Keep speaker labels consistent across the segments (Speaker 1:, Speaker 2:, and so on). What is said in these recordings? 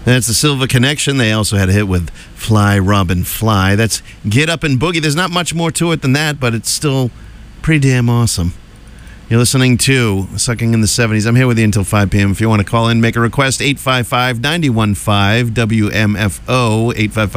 Speaker 1: That's the Silver Connection. They also had a hit with Fly, Robin, Fly. That's Get Up and Boogie. There's not much more to it than that, but it's still pretty damn awesome. You're listening to Sucking in the 70s. I'm here with you until 5 p.m. If you want to call in, make a request, 855-915 WMFO,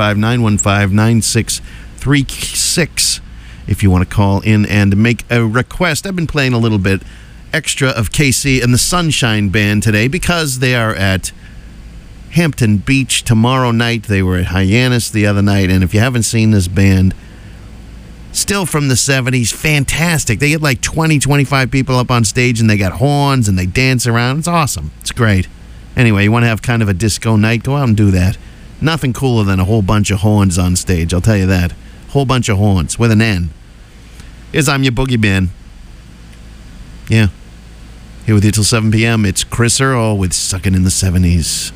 Speaker 1: 855-915-9636. If you want to call in and make a request. I've been playing a little bit extra of KC and the Sunshine Band today because they are at Hampton Beach tomorrow night. They were at Hyannis the other night, and if you haven't seen this band, still from the 70s, fantastic. They get like 20, 25 people up on stage, and they got horns, and they dance around. It's awesome. It's great. Anyway, you want to have kind of a disco night, go out and do that. Nothing cooler than a whole bunch of horns on stage, I'll tell you that. Whole bunch of horns, with an N. Here's I'm Your Boogie Man. Yeah. Here with you till 7 p.m. It's Chris Earl with Suckin' in the 70s.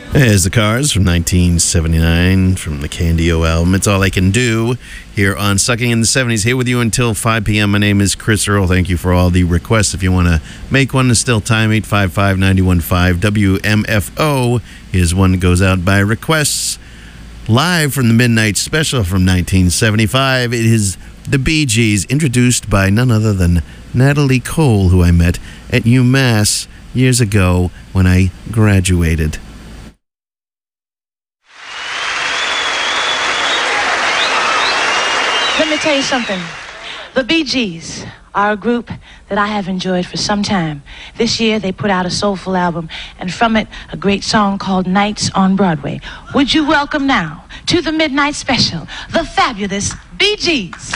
Speaker 1: There's the Cars from 1979 from the Candy-O album. It's All I Can Do here on Sucking in the 70s. Here with you until 5 p.m. My name is Chris Earl. Thank you for all the requests. If you want to make one, there's still time. 855-915 WMFO is one that goes out by requests. Live from the Midnight Special from 1975, it is the Bee Gees, introduced by none other than Natalie Cole, who I met at UMass years ago when I graduated.
Speaker 2: Let me tell you something. The Bee Gees are a group that I have enjoyed for some time. This year they put out a soulful album, and from it a great song called Nights on Broadway. Would you welcome now to the Midnight Special, the fabulous Bee Gees.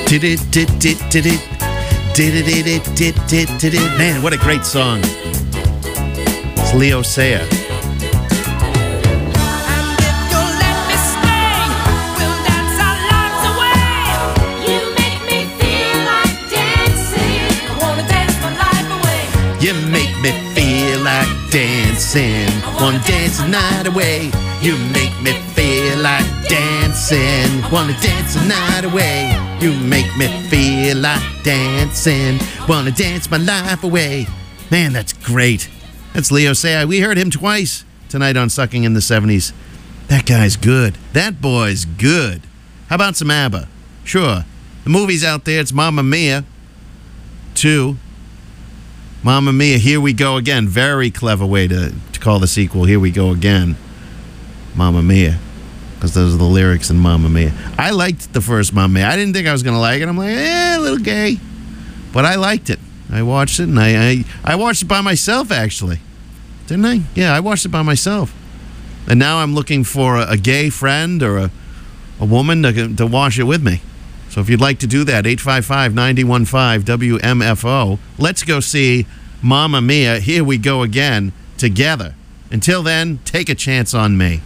Speaker 1: Did it. Man, what a great song. It's Leo Sayer. You make me feel like dancing. Wanna dance the night away. You make me feel like dancing. Wanna dance the night away. You make me feel like dancing. Wanna dance my life away. Man, that's great. That's Leo Sayer. We heard him twice tonight on Sucking in the 70s. That guy's good. That boy's good. How about some ABBA? Sure. The movie's out there. It's Mamma Mia 2. Mamma Mia, Here We Go Again. Very clever way to call the sequel Here We Go Again. Mamma Mia. Because those are the lyrics in Mamma Mia. I liked the first Mamma Mia. I didn't think I was going to like it. I'm like, a little gay. But I liked it. I watched it, and I watched it by myself, actually. Didn't I? Yeah, I watched it by myself. And now I'm looking for a gay friend or a woman to watch it with me. So if you'd like to do that, 855-915-WMFO. Let's go see Mamma Mia, Here We Go Again, together. Until then, take a chance on me.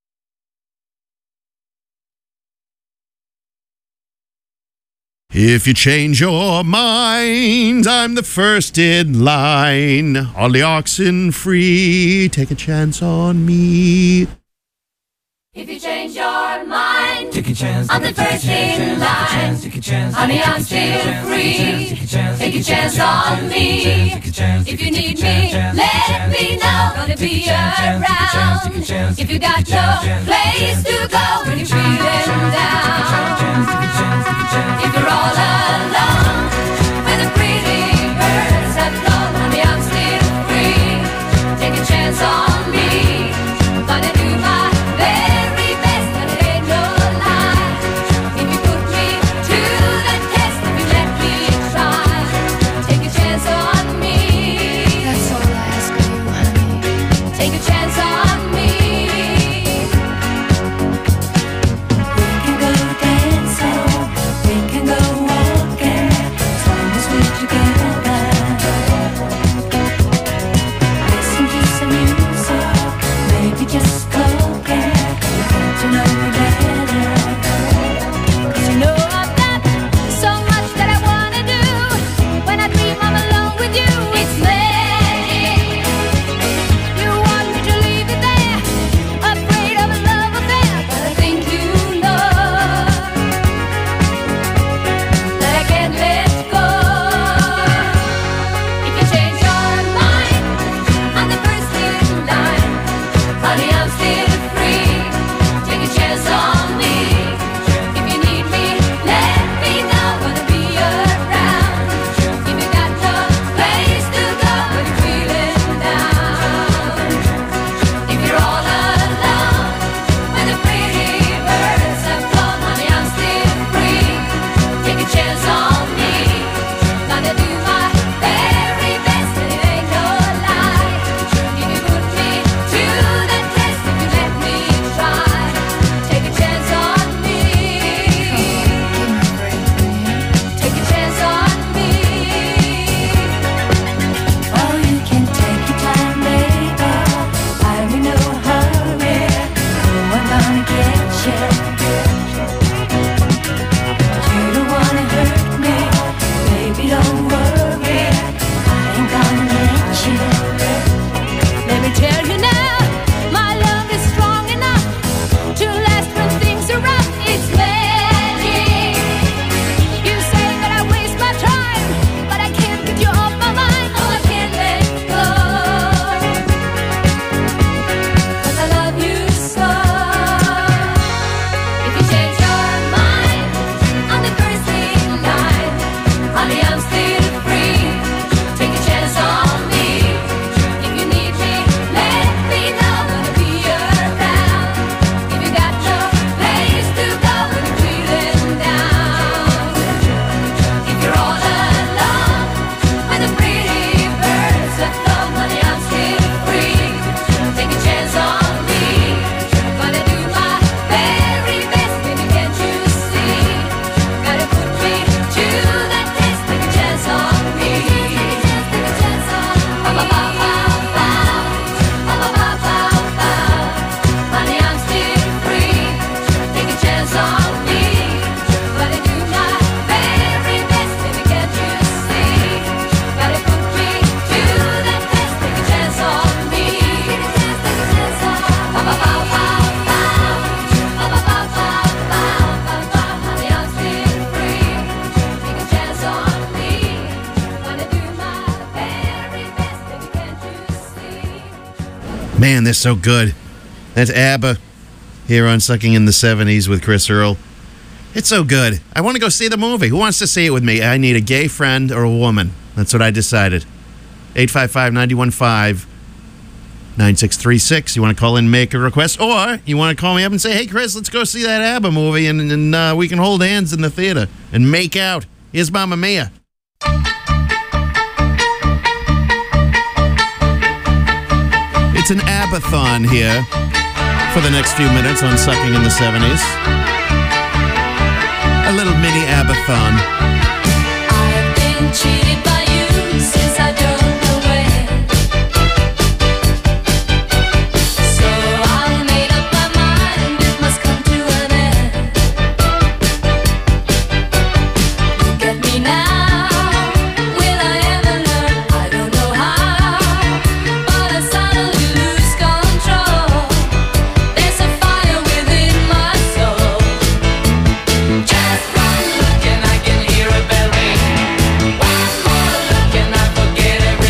Speaker 1: If you change your mind, I'm the first in line. All the oxen free, take a chance on me.
Speaker 3: If you change your mind, take a chance. I'm the first in line. Honey, I'm still free. Take a chance on me. If you need me, let me know. Gonna be around. If you got no place to go when you're feeling down. If you're all alone, when the pretty birds have flown, honey, I'm still free. Take a chance on me. I'm gonna do my very best, and it ain't no lie. If you put me to the test, if you let me try, take a chance on me. That's all I ask of you, honey. Take a chance on me. We can go dancing, we can go walking, as long as we're together. Listen to some music, maybe just talking. Get to know you better. 'Cause you know I've got so much that I wanna do. When I dream I'm alone with you, it's magic. You want me to leave it there?
Speaker 1: Man, they're so good. That's ABBA here on Sucking in the 70s with Chris Earl. It's so good. I want to go see the movie. Who wants to see it with me? I need a gay friend or a woman. That's what I decided. 855-915-9636. You want to call in and make a request? Or you want to call me up and say, hey, Chris, let's go see that ABBA movie and we can hold hands in the theater and make out. Here's Mamma Mia. It's an ABBA-thon here for the next few minutes on Sucking in the 70s. A little mini ABBA-thon.
Speaker 3: I've been cheated by you since I don't know when. So I made up my mind it must come to an end. Look at me now, will I ever learn? I don't know how, but I suddenly lose control. There's a fire within my soul. Just one look and I can hear a bell ring. One more look and I forget everything.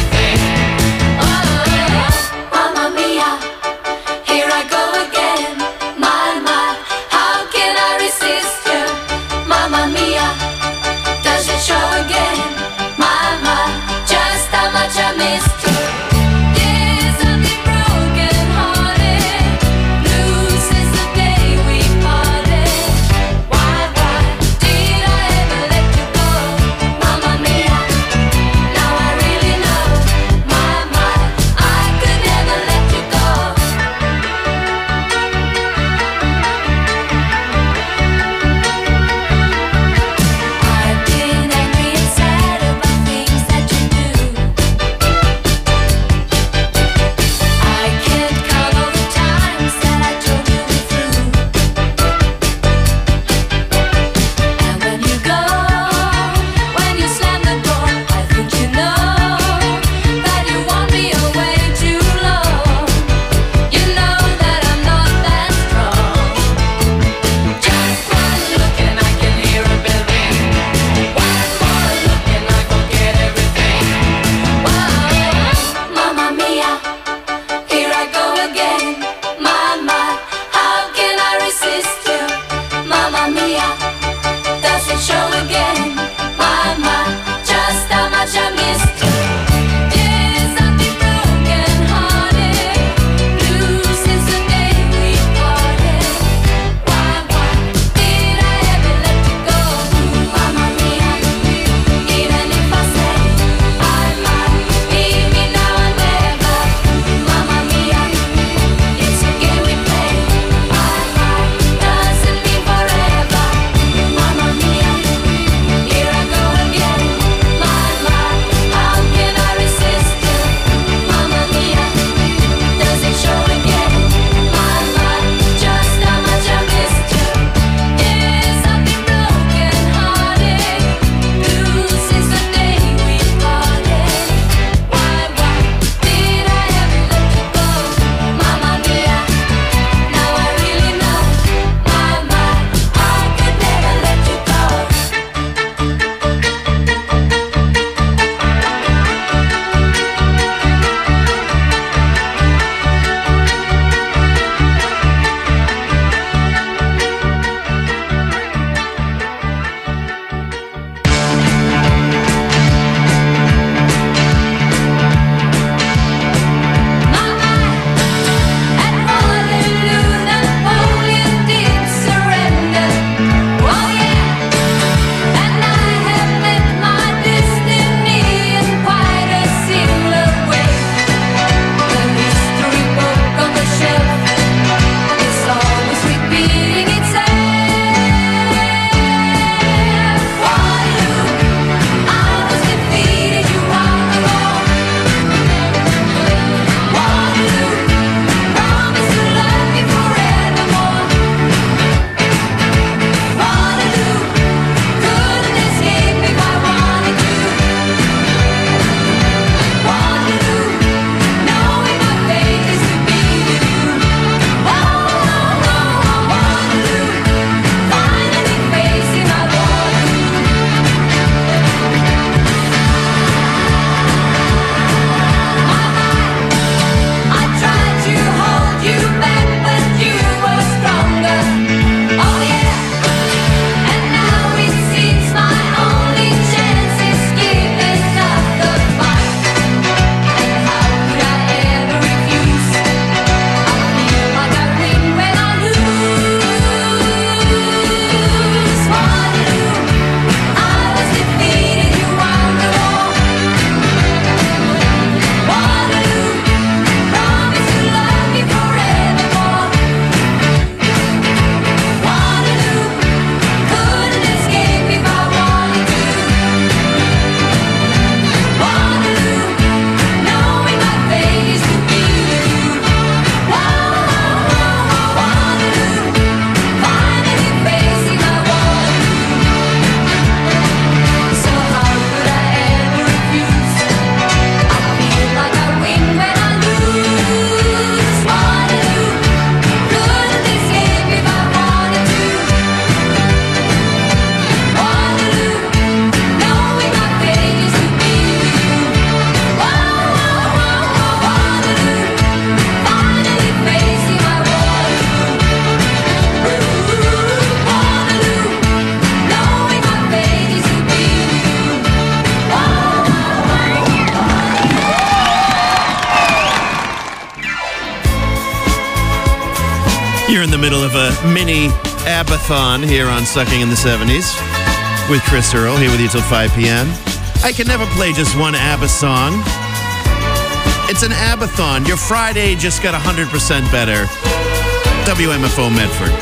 Speaker 1: You're in the middle of a mini ABBA-thon here on Sucking in the 70s with Chris Earl, here with you till 5 p.m. I can never play just one ABBA song. It's an ABBA-thon. Your Friday just got 100% better. WMFO Medford.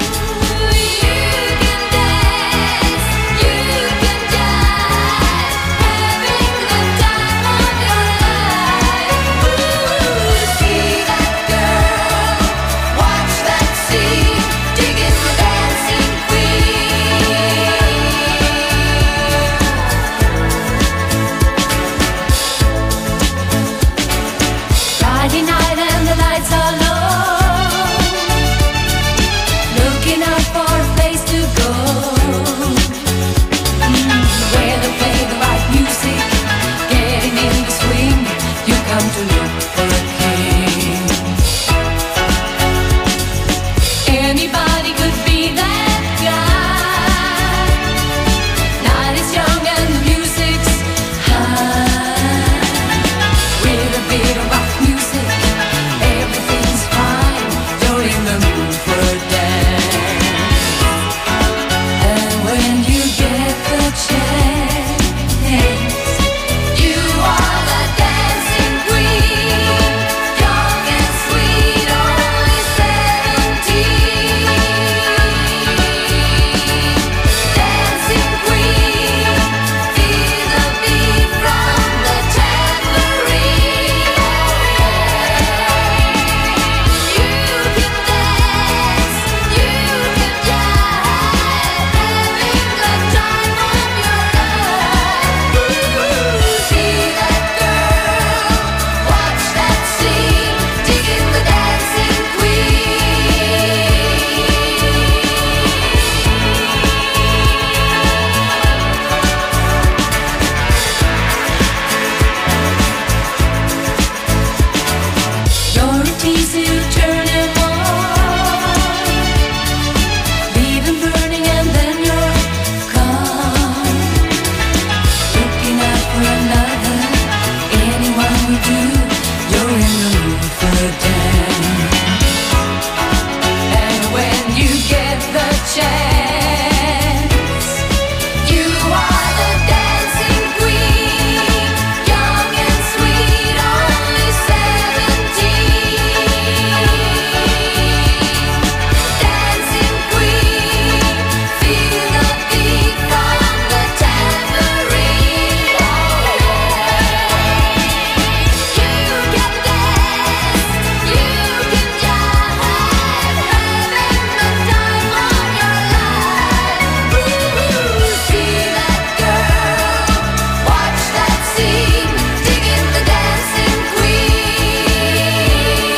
Speaker 3: Friday night and the lights are low, looking out for a place to go, where they play the right music, getting in the swing. You come to look for a king. Anybody could be that guy. Night is young and the music's high. With a bit of rock music, everything's fine. You're in the mood for a dance. And when you get the chance, you are the dancing queen. Young and sweet, only 17. Dancing queen, feel the beat from the tambourine. You can dance, you can jive, having the time of your life. See that girl, watch that scene, digging the dancing queen. You're a teaser, you turn him on, leave him burning and then you're gone. Looking out for another, anyone will do. You're in the mood for a dance. And when you get the chance, you are the dancing queen. Young and sweet, only 17. Dancing queen, feel the beat from the tambourine. You can dance, you can jive, having the time of your life. See that girl, watch that scene, digging the dancing queen.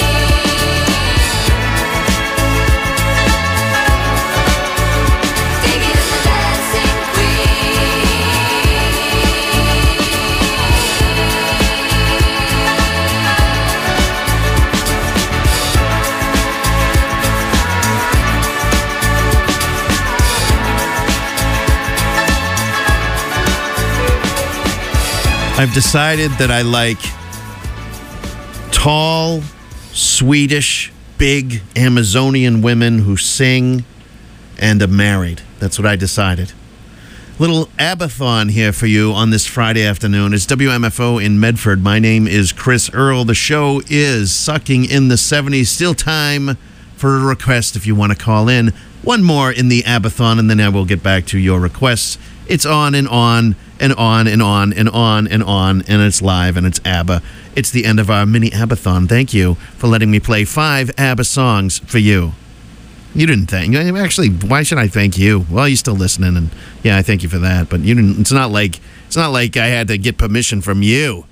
Speaker 3: Digging the dancing
Speaker 1: I've decided that I like tall, Swedish, big Amazonian women who sing and are married. That's what I decided. Little ABBA-thon here for you on this Friday afternoon. It's WMFO in Medford. My name is Chris Earl. The show is Sucking in the 70s. Still time for a request if you want to call in. One more in the ABBA-thon, and then I will get back to your requests. It's on and on and on and on and on and on, and it's live and it's ABBA. It's the end of our mini ABBA-thon. Thank you for letting me play 5 ABBA songs for you. You didn't thank. Actually, why should I thank you? Well, you're still listening, and yeah, I thank you for that. But you didn't. It's not like I had to get permission from you.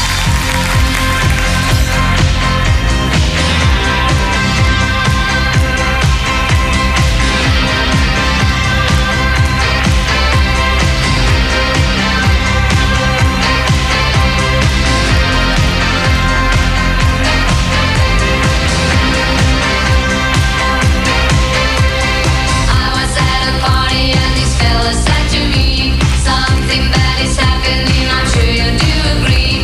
Speaker 3: I was at a party and this fella said to me something that is happening. I'm sure you do agree.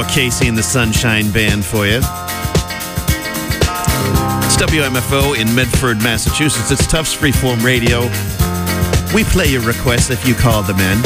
Speaker 1: Casey and the Sunshine Band for you. It's WMFO in Medford, Massachusetts. It's Tufts Freeform Radio. We play your requests if you call them in.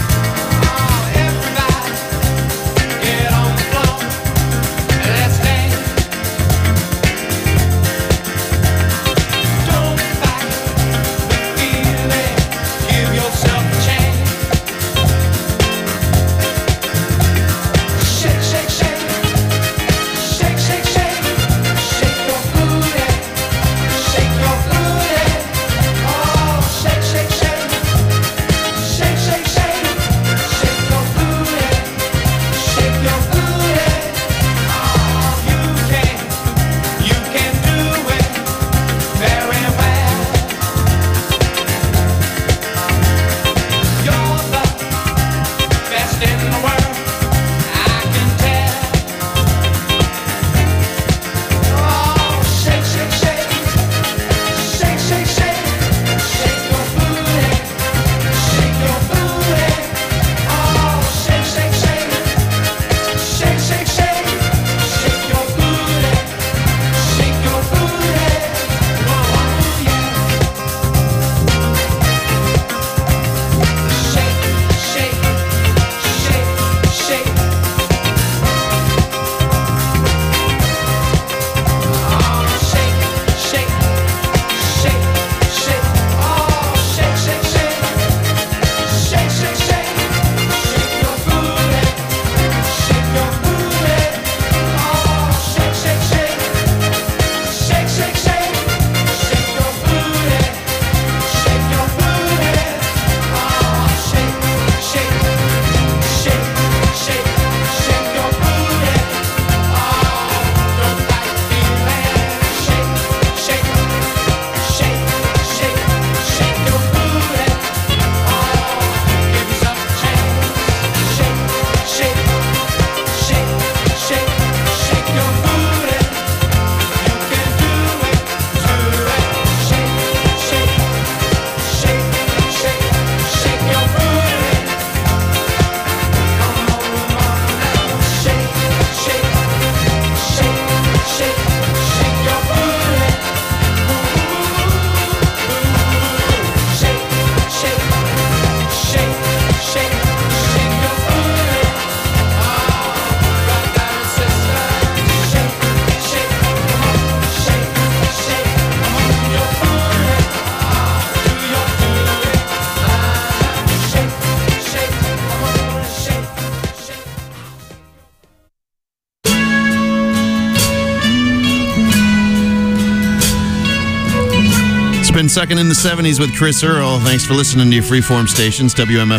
Speaker 1: Been Sucking in the 70s with Chris Earl. Thanks for listening to your freeform stations,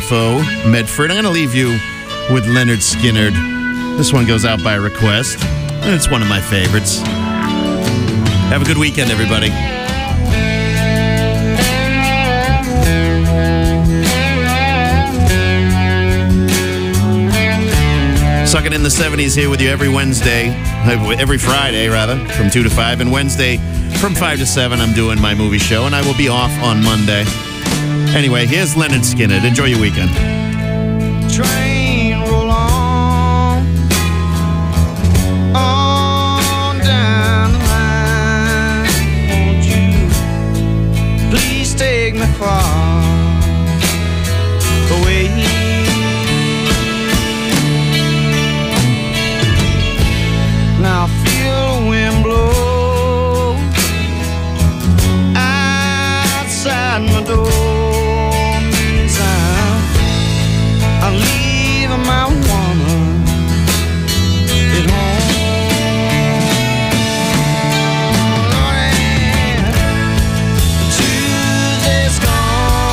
Speaker 1: WMFO, Medford. I'm going to leave you with Leonard Skinner. This one goes out by request, and it's one of my favorites. Have a good weekend, everybody. Sucking in the 70s here with you every Friday, from 2 to 5, and Wednesday from 5 to 7, I'm doing my movie show, and I will be off on Monday. Anyway, here's Leonard Skinner. Enjoy your weekend.
Speaker 4: Train roll on down the line. Won't you please take me far away? Now feel the wind blow my door means I'm leaving my woman at home. Tuesday's gone.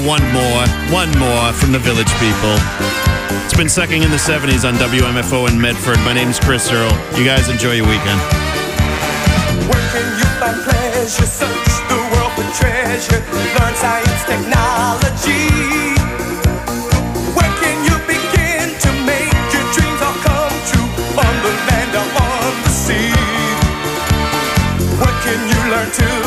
Speaker 1: one more from the Village People. It's been Sucking in the 70s on WMFO in Medford. My name's Chris Earl. You guys enjoy your weekend.
Speaker 5: Where can you find pleasure? Search the world for treasure. Learn science, technology. Where can you begin to make your dreams all come true? On the land or on the sea. What can you learn to